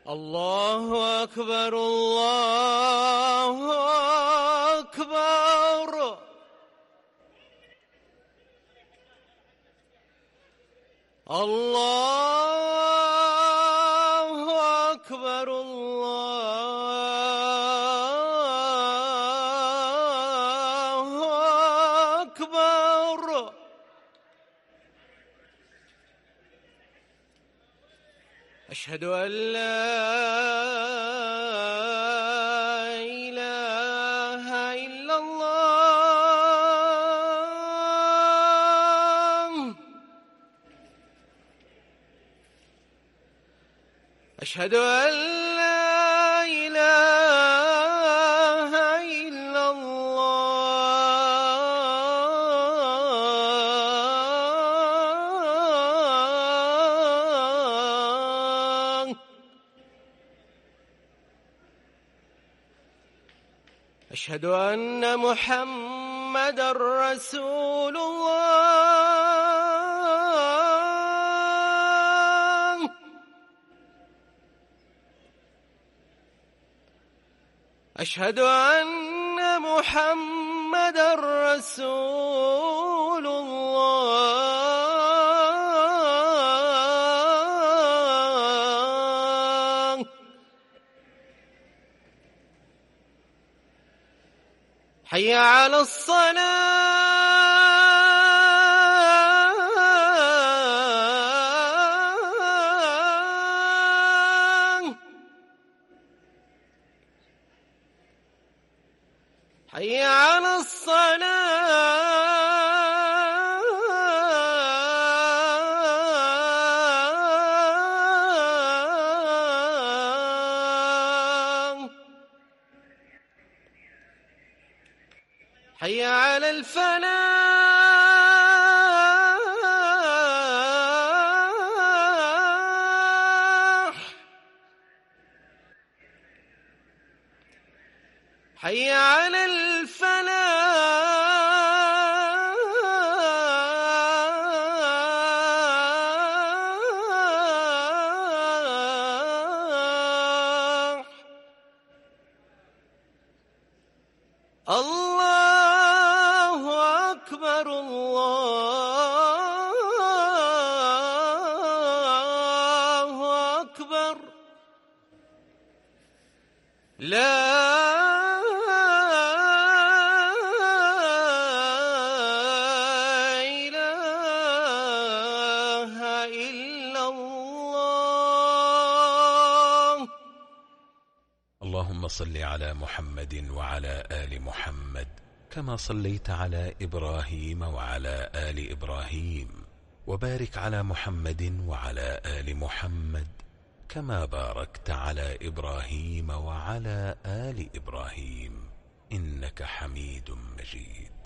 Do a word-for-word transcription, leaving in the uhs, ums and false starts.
الله أكبر الله أكبر. الله أكبر الله أكبر. أشهد أن لا إله إلا الله. أشهد أن لا إله إلا الله. أشهد أن محمدًا رسول الله. أشهد أن محمدًا رسول الله. حي على الصلاة. حي على الصلاة. حي على الفلاح. حي على الفلاح. الله أكبر الله أكبر. لا إله إلا الله. اللهم صل على محمد وعلى آل محمد كما صليت على إبراهيم وعلى آل إبراهيم، وبارك على محمد وعلى آل محمد كما باركت على إبراهيم وعلى آل إبراهيم إنك حميد مجيد.